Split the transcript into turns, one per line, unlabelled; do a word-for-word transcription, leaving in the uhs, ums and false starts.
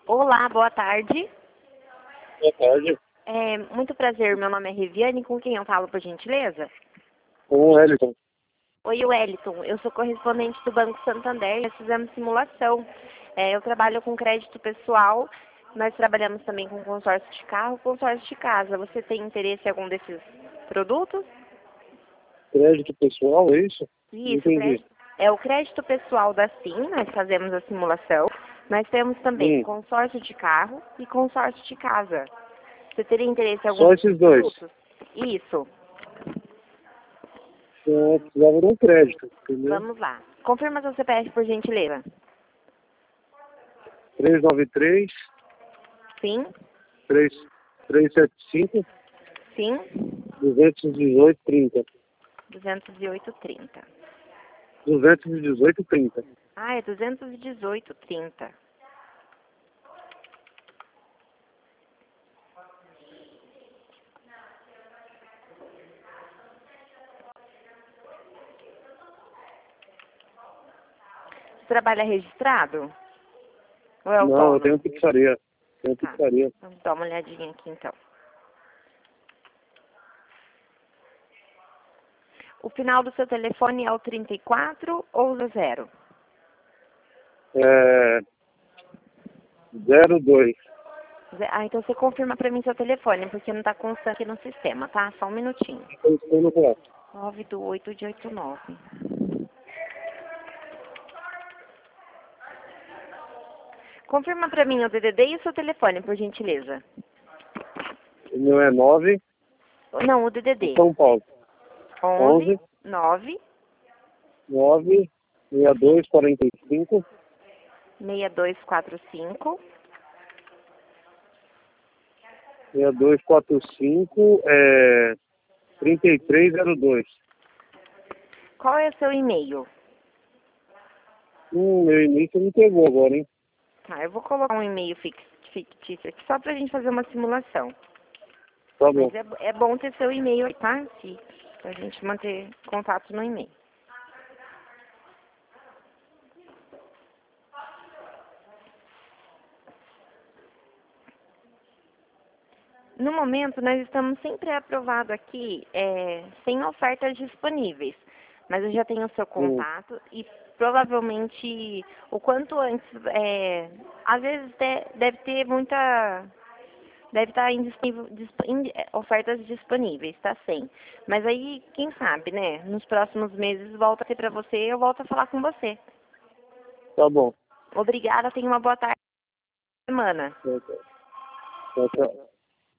Olá, boa tarde.
Boa tarde.
É, muito prazer, meu nome é Riviane, com quem eu falo, por gentileza?
Com o Wellington.
Oi, Wellington, eu sou correspondente do Banco Santander, nós fizemos simulação. É, eu trabalho com crédito pessoal, nós trabalhamos também com consórcio de carro, consórcio de casa. Você tem interesse em algum desses produtos?
Crédito pessoal, é isso?
Isso,
Entendi.
crédito. É o crédito pessoal da Sim, nós fazemos a simulação. Nós temos também
Hum.
consórcio de carro e consórcio de casa. Você teria interesse em algum
Só
desses
esses dois.
produtos? Isso.
Eu precisava de um crédito, entendeu?
Vamos lá. Confirma seu C P F, por gentileza.
três nove três,
Sim,
três sete cinco,
sim.
dois um oito, trinta.
duzentos e oito, trinta.
duzentos e dezoito, trinta.
Ah, é duzentos e dezoito, trinta. Você trabalha registrado? Ou é
Não, eu
autônomo?
tenho pizzaria. Tenho
Tá.
pizzaria.
Vamos dar uma olhadinha aqui, então. O final do seu telefone é o trinta e quatro ou o zero?
É... zero dois.
Ze- Ah, então você confirma pra mim seu telefone, porque não tá constando aqui no sistema, tá? Só um minutinho.
Estou no correto.
nove do oito de oitenta e nove. Confirma pra mim o D D D e o seu telefone, por gentileza.
O meu é nove,
Não, o D D D.
São Paulo.
onze, nove,
nove, seis dois, quarenta e cinco,
seis dois quatro cinco.
seis dois quatro cinco, é... trinta e três zero dois.
Qual é o seu e-mail?
Hum, meu início me pegou agora, hein?
Tá, eu vou colocar um e-mail fix- fictício aqui só pra gente fazer uma simulação.
Tá bom.
Mas é, é bom ter seu e-mail aí, tá? Fixo, pra gente manter contato no e-mail. No momento, nós estamos sempre aprovado aqui, é, sem ofertas disponíveis. Mas eu já tenho o seu
Hum.
contato e provavelmente o quanto antes, é, às vezes te- deve ter muita, deve estar indisponível, disp- in- é, ofertas disponíveis, tá sem. Mas aí, quem sabe, né? Nos próximos meses volta a ter para você e eu volto a falar com você.
Tá bom.
Obrigada, tenha uma boa tarde, semana.
Tchau, tchau. Tchau, tchau.